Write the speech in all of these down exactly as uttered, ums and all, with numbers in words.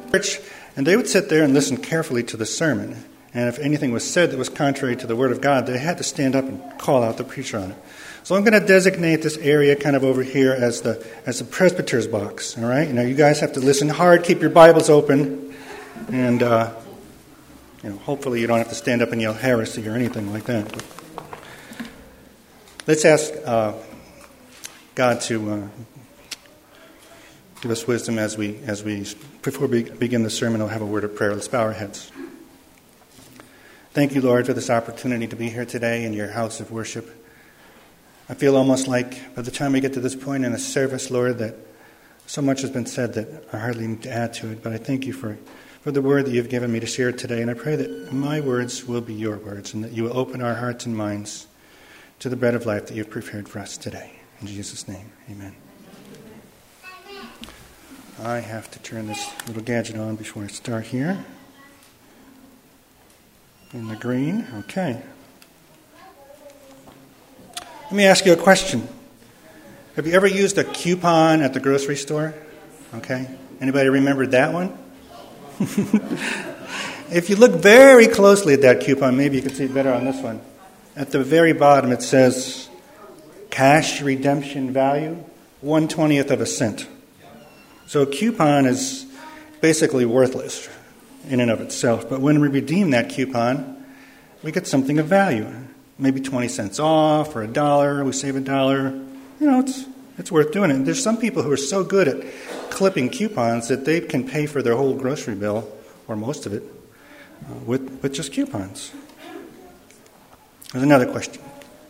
church, and they would sit there and listen carefully to the sermon. And if anything was said that was contrary to the Word of God, they had to stand up and call out the preacher on it. So I'm going to designate this area kind of over here as the as the presbyter's box. All right? Now you guys have to listen hard, keep your Bibles open, and uh, you know, hopefully you don't have to stand up and yell heresy or anything like that. But let's ask uh, God to uh, give us wisdom as we as we before we begin the sermon. I'll have a word of prayer. Let's bow our heads. Thank you, Lord, for this opportunity to be here today in your house of worship. I feel almost like by the time we get to this point in the service, Lord, that so much has been said that I hardly need to add to it. But I thank you for, for the word that you've given me to share today. And I pray that my words will be your words and that you will open our hearts and minds to the bread of life that you've prepared for us today. In Jesus' name, amen. I have to turn this little gadget on before I start here. In the green, okay. Let me ask you a question. Have you ever used a coupon at the grocery store? Okay. Anybody remember that one? If you look very closely at that coupon, maybe you can see it better on this one. At the very bottom it says cash redemption value, one twentieth of a cent. So a coupon is basically worthless in and of itself. But when we redeem that coupon, we get something of value. Maybe twenty cents off or a dollar. We save a dollar. You know, it's it's worth doing it. There's some people who are so good at clipping coupons that they can pay for their whole grocery bill, or most of it, uh, with, with just coupons. There's another question.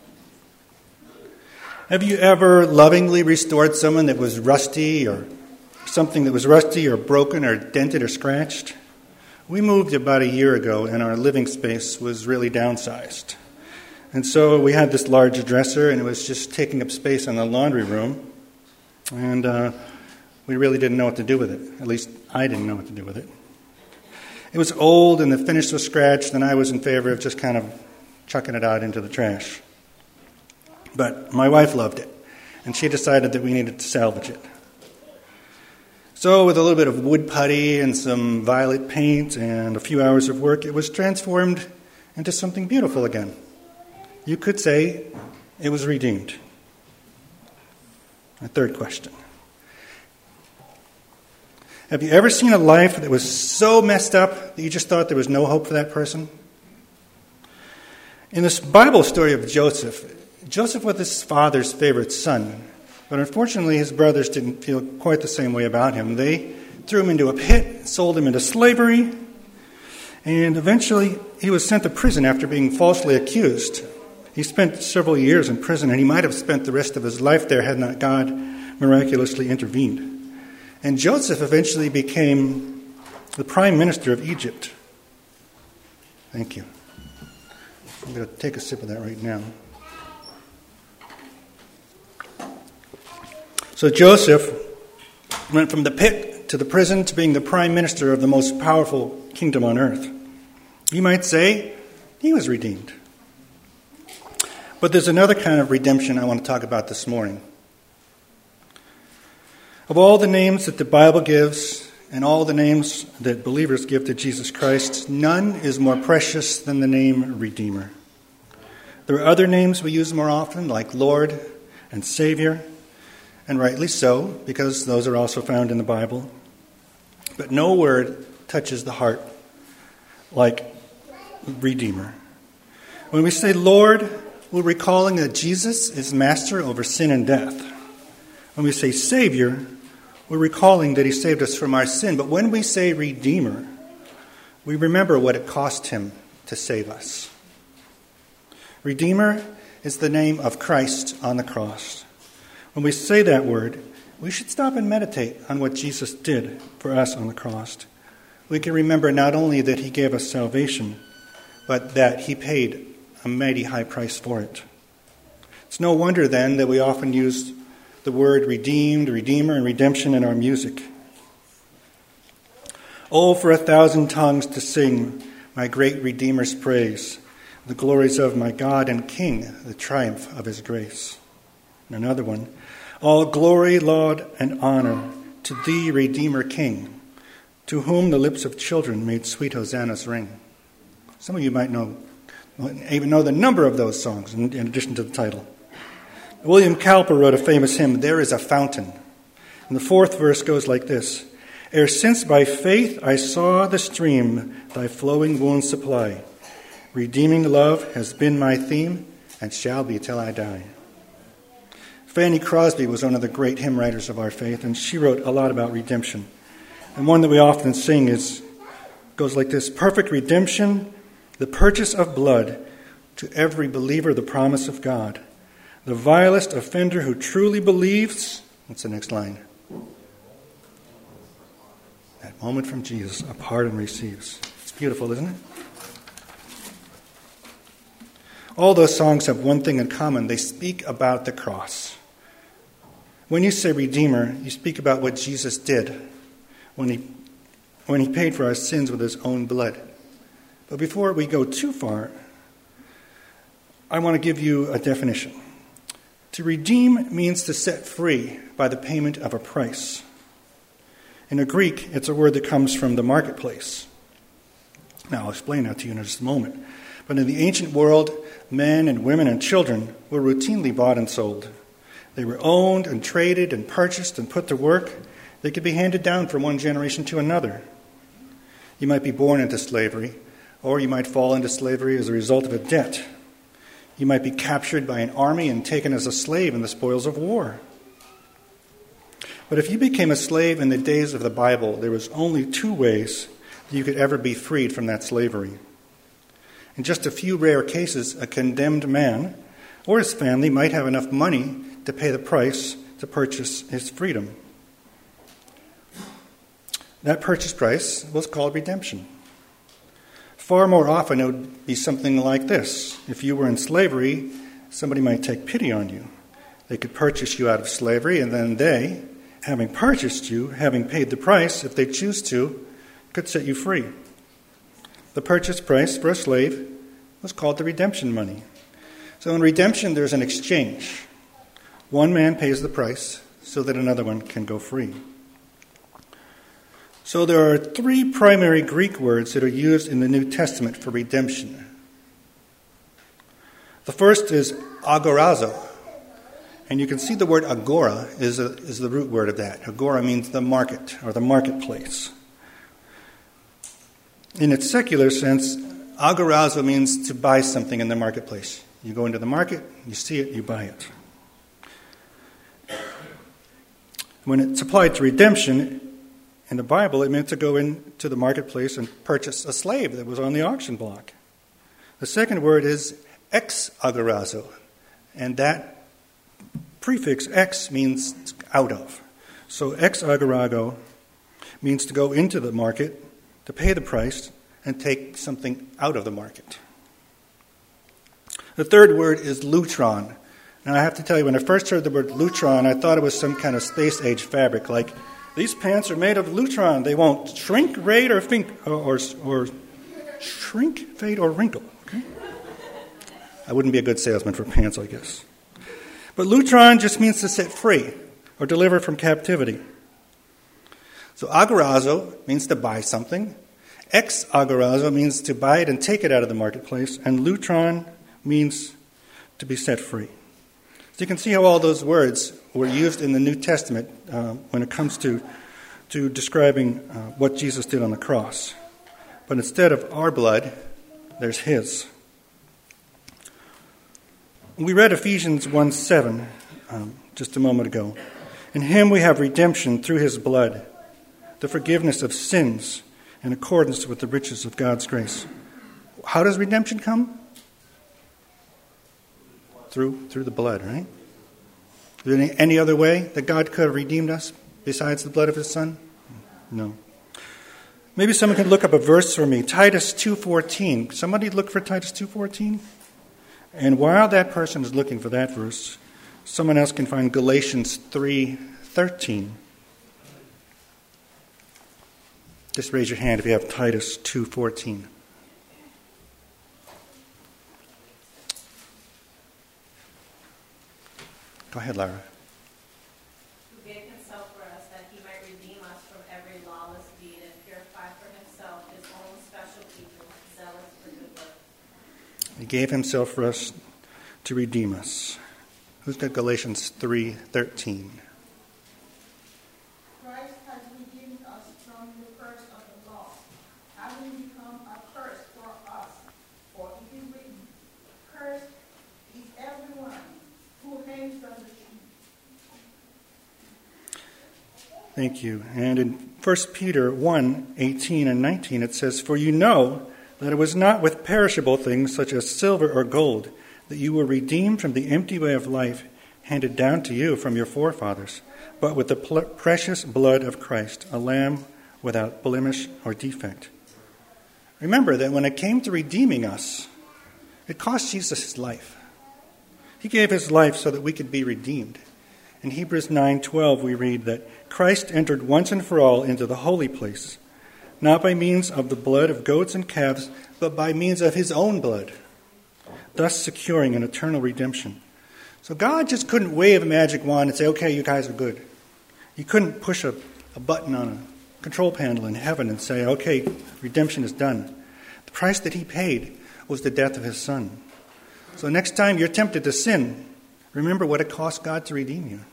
Have you ever lovingly restored someone that was rusty or something that was rusty or broken or dented or scratched? We moved about a year ago, and our living space was really downsized. And so we had this large dresser, and it was just taking up space in the laundry room. And uh, we really didn't know what to do with it. At least I didn't know what to do with it. It was old, and the finish was scratched, and I was in favor of just kind of chucking it out into the trash. But my wife loved it, and she decided that we needed to salvage it. So with a little bit of wood putty and some violet paint and a few hours of work, it was transformed into something beautiful again. You could say it was redeemed. A third question. Have you ever seen a life that was so messed up that you just thought there was no hope for that person? In this Bible story of Joseph, Joseph was his father's favorite son. But unfortunately, his brothers didn't feel quite the same way about him. They threw him into a pit, sold him into slavery, and eventually he was sent to prison after being falsely accused. He spent several years in prison, and he might have spent the rest of his life there had not God miraculously intervened. And Joseph eventually became the prime minister of Egypt. Thank you. I'm going to take a sip of that right now. So Joseph went from the pit to the prison to being the prime minister of the most powerful kingdom on earth. You might say he was redeemed. But there's another kind of redemption I want to talk about this morning. Of all the names that the Bible gives and all the names that believers give to Jesus Christ, none is more precious than the name Redeemer. There are other names we use more often, like Lord and Savior. And rightly so, because those are also found in the Bible. But no word touches the heart like Redeemer. When we say Lord, we're recalling that Jesus is master over sin and death. When we say Savior, we're recalling that he saved us from our sin. But when we say Redeemer, we remember what it cost him to save us. Redeemer is the name of Christ on the cross. When we say that word, we should stop and meditate on what Jesus did for us on the cross. We can remember not only that he gave us salvation, but that he paid a mighty high price for it. It's no wonder then that we often use the word redeemed, redeemer, and redemption in our music. Oh, for a thousand tongues to sing my great Redeemer's praise, the glories of my God and King, the triumph of his grace. And another one, all glory, laud, and honor to thee, Redeemer King, to whom the lips of children made sweet hosannas ring. Some of you might know, even know the number of those songs in, in addition to the title. William Cowper wrote a famous hymn, "There is a Fountain." And the fourth verse goes like this: "Ere since by faith I saw the stream thy flowing wounds supply, redeeming love has been my theme and shall be till I die." Fanny Crosby was one of the great hymn writers of our faith, and she wrote a lot about redemption. And one that we often sing is goes like this: "Perfect redemption, the purchase of blood, to every believer the promise of God. The vilest offender who truly believes," what's the next line? "That moment from Jesus, a pardon receives." It's beautiful, isn't it? All those songs have one thing in common. They speak about the cross. When you say Redeemer, you speak about what Jesus did when he, when he paid for our sins with his own blood. But before we go too far, I want to give you a definition. To redeem means to set free by the payment of a price. In the Greek, it's a word that comes from the marketplace. Now, I'll explain that to you in just a moment. But in the ancient world, men and women and children were routinely bought and sold. They were owned and traded and purchased and put to work. They could be handed down from one generation to another. You might be born into slavery, or you might fall into slavery as a result of a debt. You might be captured by an army and taken as a slave in the spoils of war. But if you became a slave in the days of the Bible, there was only two ways that you could ever be freed from that slavery. In just a few rare cases, a condemned man or his family might have enough money to pay the price to purchase his freedom. That purchase price was called redemption. Far more often, it would be something like this. If you were in slavery, somebody might take pity on you. They could purchase you out of slavery, and then they, having purchased you, having paid the price, if they choose to, could set you free. The purchase price for a slave was called the redemption money. So in redemption, there's an exchange. One man pays the price so that another one can go free. So there are three primary Greek words that are used in the New Testament for redemption. The first is agorazo. And you can see the word agora is, a, is the root word of that. Agora means the market or the marketplace. In its secular sense, agorazo means to buy something in the marketplace. You go into the market, you see it, you buy it. When it's applied to redemption, in the Bible, it meant to go into the marketplace and purchase a slave that was on the auction block. The second word is ex agorazo, and that prefix ex means out of. So ex agorazo means to go into the market, to pay the price, and take something out of the market. The third word is lutron. Now, I have to tell you, when I first heard the word lutron, I thought it was some kind of space-age fabric, like, these pants are made of lutron. They won't shrink, raid, or, think, or, or, or shrink, fade, or wrinkle. Okay? I wouldn't be a good salesman for pants, I guess. But lutron just means to set free or deliver from captivity. So agorazo means to buy something. Ex agorazo means to buy it and take it out of the marketplace. And lutron means to be set free. So you can see how all those words were used in the New Testament uh, when it comes to, to describing uh, what Jesus did on the cross. But instead of our blood, there's his. We read Ephesians one seven um, just a moment ago. In him we have redemption through his blood, the forgiveness of sins in accordance with the riches of God's grace. How does redemption come? Through, through the blood, right? Is there any, any other way that God could have redeemed us besides the blood of his Son? No. Maybe someone can look up a verse for me. Titus two fourteen. Somebody look for Titus two fourteen? And while that person is looking for that verse, someone else can find Galatians three thirteen. Just raise your hand if you have Titus two fourteen. Go ahead, Lara. Who gave himself for us that he might redeem us from every lawless deed and purify He gave himself for us to redeem us. Who's got Galatians three thirteen? Christ has redeemed us from the curse of the law, having become a curse for us. For it is written, "Cursed is everyone who hangs on the tree." Thank you. And in First Peter one eighteen and nineteen, it says, "For you know that it was not with perishable things such as silver or gold that you were redeemed from the empty way of life handed down to you from your forefathers, but with the pl- precious blood of Christ, a lamb without blemish or defect." Remember that when it came to redeeming us, it cost Jesus his life. He gave his life so that we could be redeemed. In Hebrews nine twelve, we read that Christ entered once and for all into the holy place, not by means of the blood of goats and calves, but by means of his own blood, thus securing an eternal redemption. So God just couldn't wave a magic wand and say, "Okay, you guys are good." He couldn't push a, a button on a control panel in heaven and say, "Okay, redemption is done." The price that he paid was the death of his son. So next time you're tempted to sin, remember what it cost God to redeem you.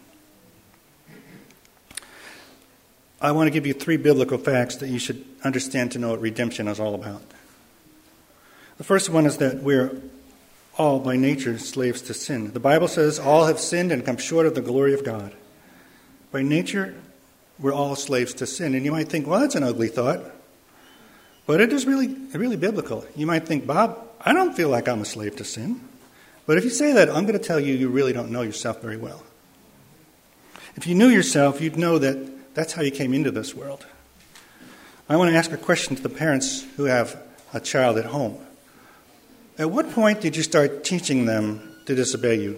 I want to give you three biblical facts that you should understand to know what redemption is all about. The first one is that we're all by nature slaves to sin. The Bible says all have sinned and come short of the glory of God. By nature, we're all slaves to sin. And you might think, well, that's an ugly thought. But it is really, really biblical. You might think, Bob, I don't feel like I'm a slave to sin. But if you say that, I'm going to tell you you really don't know yourself very well. If you knew yourself, you'd know that that's how you came into this world. I want to ask a question to the parents who have a child at home. At what point did you start teaching them to disobey you?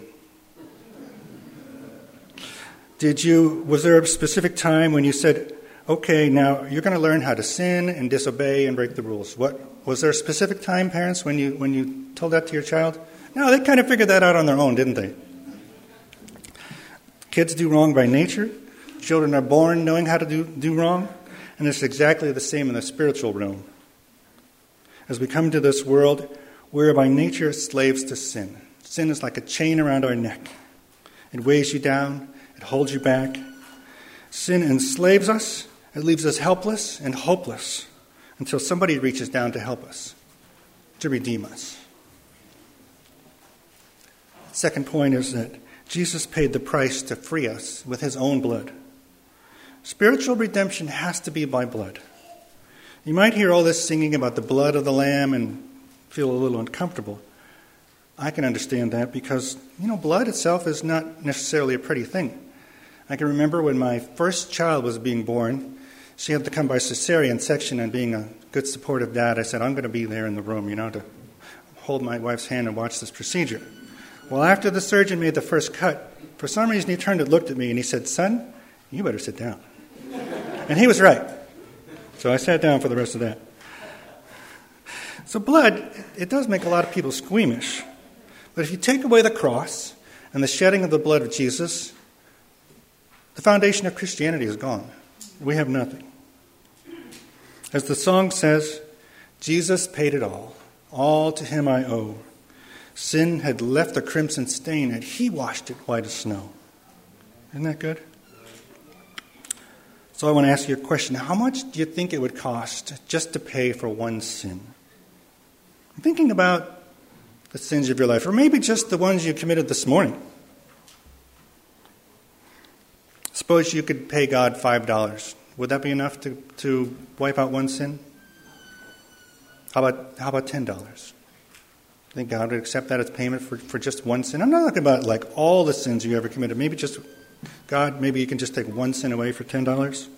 Did you, was there a specific time when you said, okay, now you're going to learn how to sin and disobey and break the rules? What was there a specific time, parents, when you when you told that to your child? No, they kind of figured that out on their own, didn't they? Kids do wrong by nature. Children are born knowing how to do, do wrong. And it's exactly the same in the spiritual realm. As we come to this world, we're by nature slaves to sin. Sin is like a chain around our neck. It weighs you down. It holds you back. Sin enslaves us. It leaves us helpless and hopeless until somebody reaches down to help us, to redeem us. The second point is that Jesus paid the price to free us with his own blood. Spiritual redemption has to be by blood. You might hear all this singing about the blood of the Lamb and feel a little uncomfortable. I can understand that because, you know, blood itself is not necessarily a pretty thing. I can remember when my first child was being born, she had to come by cesarean section, and being a good supportive dad, I said, I'm going to be there in the room, you know, to hold my wife's hand and watch this procedure. Well, after the surgeon made the first cut, for some reason he turned and looked at me and he said, son, you better sit down. And he was right. So I sat down for the rest of that. So blood, it does make a lot of people squeamish. But if you take away the cross and the shedding of the blood of Jesus, the foundation of Christianity is gone. We have nothing. As the song says, Jesus paid it all. All to him I owe. Sin had left a crimson stain, and he washed it white as snow. Isn't that good? So I want to ask you a question. How much do you think it would cost just to pay for one sin? I'm thinking about the sins of your life, or maybe just the ones you committed this morning. Suppose you could pay God five dollars. Would that be enough to, to wipe out one sin? How about how about ten dollars? Think God would accept that as payment for, for just one sin? I'm not talking about like all the sins you ever committed. Maybe just, God, maybe you can just take one sin away for ten dollars.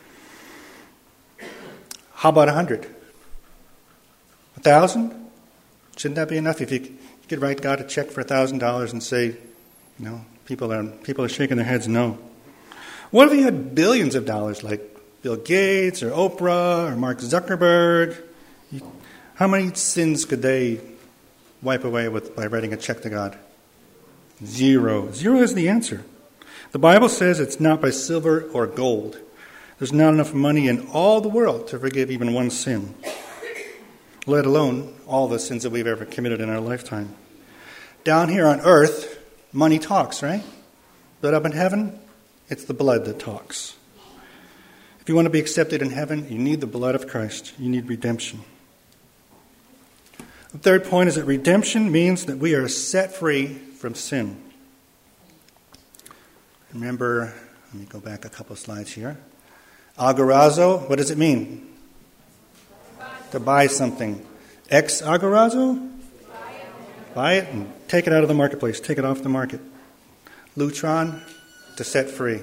How about a hundred? A thousand? Shouldn't that be enough? If you, you could write God a check for a thousand dollars and say, you know, people are people are shaking their heads no. What if you had billions of dollars like Bill Gates or Oprah or Mark Zuckerberg? How many sins could they wipe away with by writing a check to God? Zero. Zero is the answer. The Bible says it's not by silver or gold. There's not enough money in all the world to forgive even one sin. let alone all the sins that we've ever committed in our lifetime. Down here on earth, money talks, right? But up in heaven, it's the blood that talks. If you want to be accepted in heaven, you need the blood of Christ. You need redemption. The third point is that redemption means that we are set free from sin. Remember, let me go back a couple of slides here. Agorazo, what does it mean? To buy something. Ex agorazo? Buy it and take it out of the marketplace. Take it off the market. Lutron, to set free.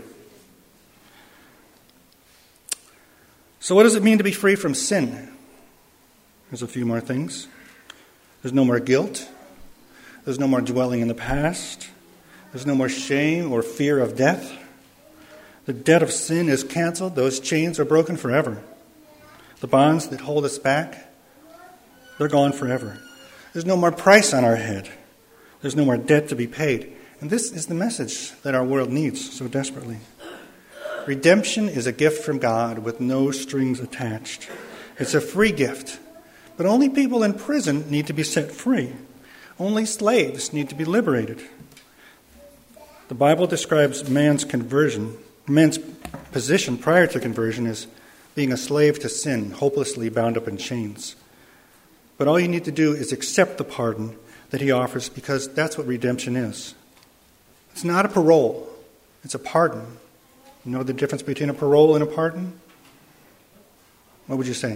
So what does it mean to be free from sin? There's a few more things. There's no more guilt. There's no more dwelling in the past. There's no more shame or fear of death. The debt of sin is canceled. Those chains are broken forever. The bonds that hold us back, they're gone forever. There's no more price on our head. There's no more debt to be paid. And this is the message that our world needs so desperately. Redemption is a gift from God with no strings attached. It's a free gift. But only people in prison need to be set free. Only slaves need to be liberated. The Bible describes man's conversion, man's position prior to conversion as being a slave to sin, hopelessly bound up in chains. But all you need to do is accept the pardon that he offers, because that's what redemption is. It's not a parole. It's a pardon. You know the difference between a parole and a pardon? What would you say?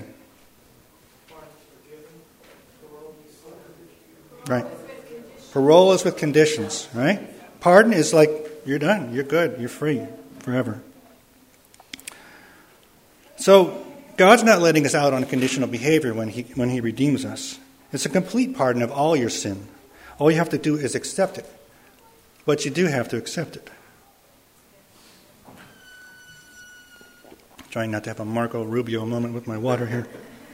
Right. Parole is with conditions, right? Pardon is like, you're done, you're good, you're free forever. So, God's not letting us out on conditional behavior when he, when he redeems us. It's a complete pardon of all your sin. All you have to do is accept it. But you do have to accept it. Trying not to have a Marco Rubio moment with my water here.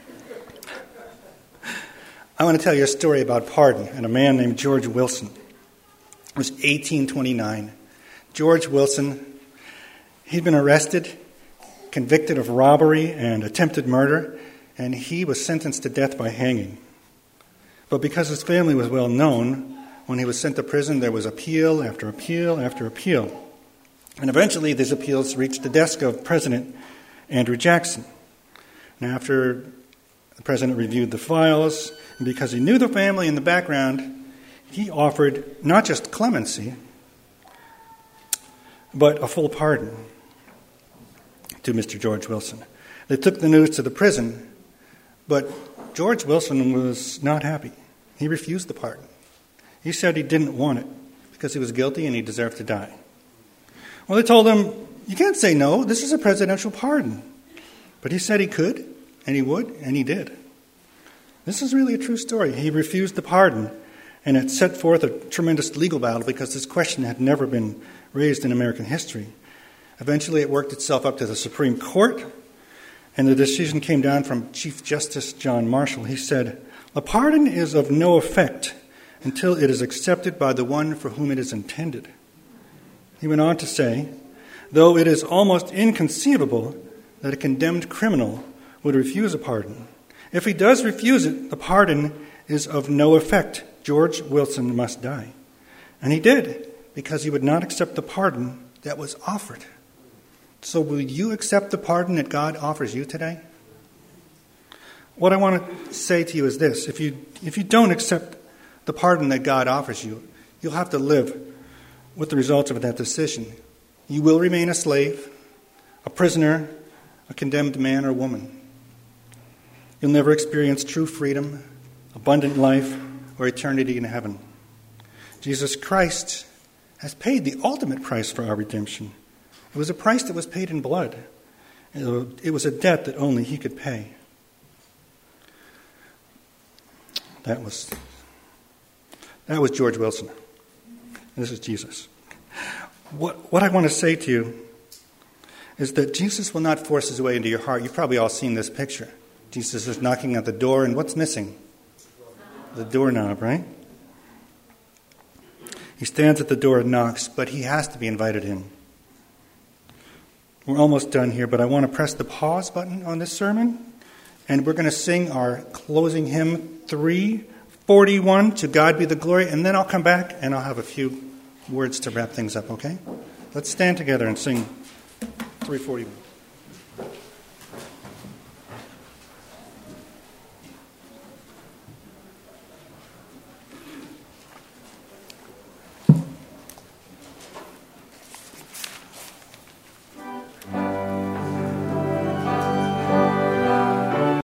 I want to tell you a story about pardon and a man named George Wilson. It was eighteen twenty-nine. George Wilson, he'd been arrested, convicted of robbery and attempted murder, and he was sentenced to death by hanging. But because his family was well known, when he was sent to prison, there was appeal after appeal after appeal. And eventually these appeals reached the desk of President Andrew Jackson. And after the president reviewed the files, and because he knew the family in the background, he offered not just clemency, but a full pardon to Mister George Wilson. They took the news to the prison, but George Wilson was not happy. He refused the pardon. He said he didn't want it because he was guilty and he deserved to die. Well, they told him, you can't say no. This is a presidential pardon. But he said he could, and he would, and he did. This is really a true story. He refused the pardon, and it set forth a tremendous legal battle because this question had never been raised in American history. Eventually, it worked itself up to the Supreme Court, and the decision came down from Chief Justice John Marshall. He said, "The pardon is of no effect until it is accepted by the one for whom it is intended." He went on to say, though it is almost inconceivable that a condemned criminal would refuse a pardon, if he does refuse it, the pardon is of no effect. George Wilson must die. And he did, because he would not accept the pardon that was offered. So will you accept the pardon that God offers you today? What I want to say to you is this. If you, if you don't accept the pardon that God offers you, you'll have to live with the results of that decision. You will remain a slave, a prisoner, a condemned man or woman. You'll never experience true freedom, abundant life, or eternity in heaven. Jesus Christ has paid the ultimate price for our redemption. It was a price that was paid in blood. It was a debt that only he could pay. That was, that was George Wilson. This is Jesus. What, what I want to say to you is that Jesus will not force his way into your heart. You've probably all seen this picture. Jesus is knocking at the door, and what's missing? The doorknob, right? He stands at the door and knocks, but he has to be invited in. We're almost done here, but I want to press the pause button on this sermon And we're going to sing our closing hymn, three forty-one, To God Be the Glory, and then I'll come back and I'll have a few words to wrap things up, okay? Let's stand together and sing three forty-one.